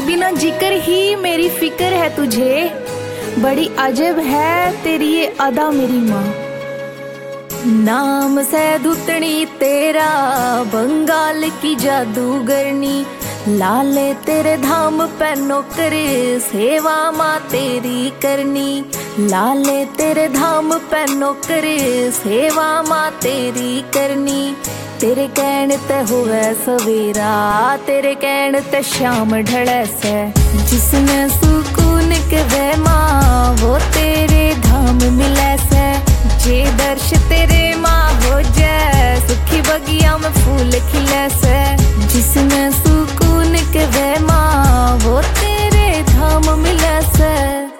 बिना जिक्र ही मेरी फिक्र है तुझे, बड़ी अजब है तेरी ये अदा मेरी माँ। नाम से धुतनी तेरा बंगाल की जादूगरनी, लाले तेरे धाम पे नौकर सेवा माँ तेरी करनी, लाले तेरे धाम पे नौकर सेवा माँ तेरी करनी। तेरे कहने ते होवे सवेरा, तेरे कहने ते शाम ढले से, जिसने सुकून के वे माँ वो तेरे धाम मिले से। जे दर्श तेरे माँ हो जाए सुखी बगिया में फूल खिले से, जिसने सुकून के वे माँ वो तेरे धाम मिले से।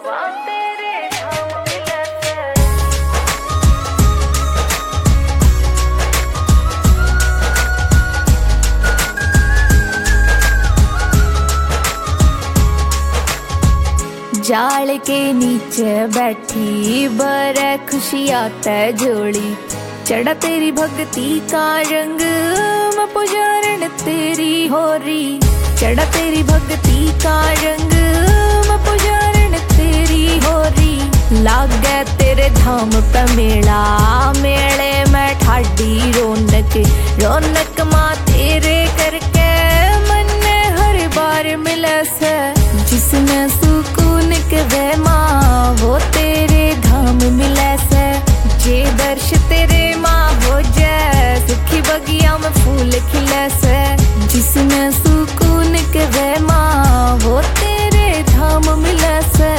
जाल के नीचे बैठी बरे खुशियाँ तय जोड़ी, चढ़ा तेरी भक्ति का रंग मैं पुजारन तेरी हो रही, चढ़ा तेरी भक्ति का रंग मैं पुजारन तेरी हो रही। लाग गए तेरे धाम पे मेला, मेले में ठाडी रौनक, रौनक माँ तेरे करके मन हर बार मिले से, जिसने सुकून के वे माँ वो तेरे धाम मिले से। जे दर्श तेरे माँ हो जाए सुखी बगिया में फूल खिले से, जिसने सुकून के वे माँ वो तेरे धाम मिले से।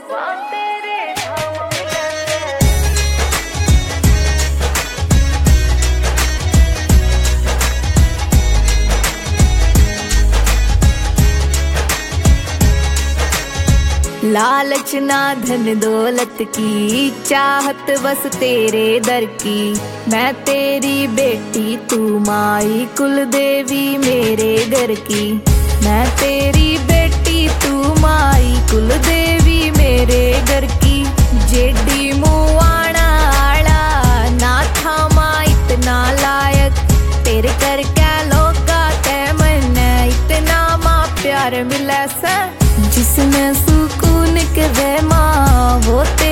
लालच ना धन दौलत की चाहत बस तेरे दर की, मैं तेरी बेटी तू माई कुल देवी मेरे घर की, मैं तेरी बेटी तू माई कुल देवी मेरे घर की। जेडी मुआना आला ना था माँ इतना लायक, तेरे कर क्या लोगा ते मन इतना माँ प्यार मिला सा, जिसने सुकून के वे माँ वो